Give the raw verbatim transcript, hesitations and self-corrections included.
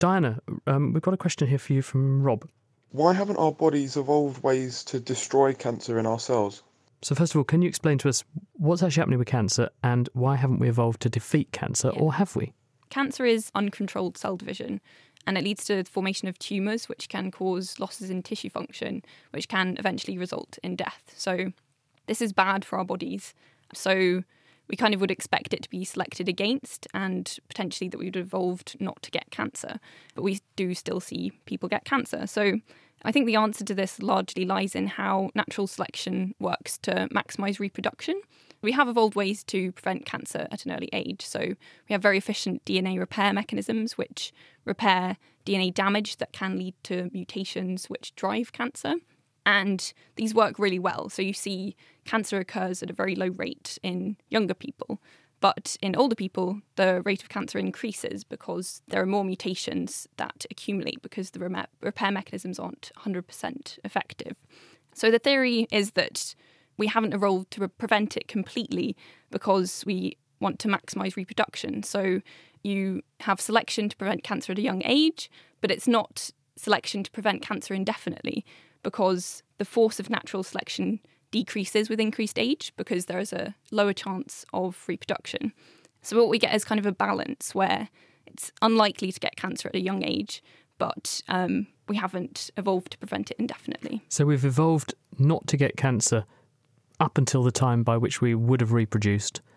Diana, um, we've got a question here for you from Rob. Why haven't our bodies evolved ways to destroy cancer in our cells? So first of all, can you explain to us what's actually happening with cancer and why haven't we evolved to defeat cancer, Yeah. or have we? Cancer is uncontrolled cell division, and it leads to the formation of tumours, which can cause losses in tissue function, which can eventually result in death. So this is bad for our bodies. So we kind of would expect it to be selected against, and potentially that we would have evolved not to get cancer. But we do still see people get cancer. So I think the answer to this largely lies in how natural selection works to maximise reproduction. We have evolved ways to prevent cancer at an early age. So we have very efficient D N A repair mechanisms which repair D N A damage that can lead to mutations which drive cancer. And these work really well. So you see cancer occurs at a very low rate in younger people. But in older people, the rate of cancer increases because there are more mutations that accumulate because the rem- repair mechanisms aren't one hundred percent effective. So the theory is that we haven't evolved to prevent it completely because we want to maximise reproduction. So you have selection to prevent cancer at a young age, but it's not selection to prevent cancer indefinitely, because the force of natural selection decreases with increased age because there is a lower chance of reproduction. So what we get is kind of a balance where it's unlikely to get cancer at a young age, but um, we haven't evolved to prevent it indefinitely. So we've evolved not to get cancer up until the time by which we would have reproduced,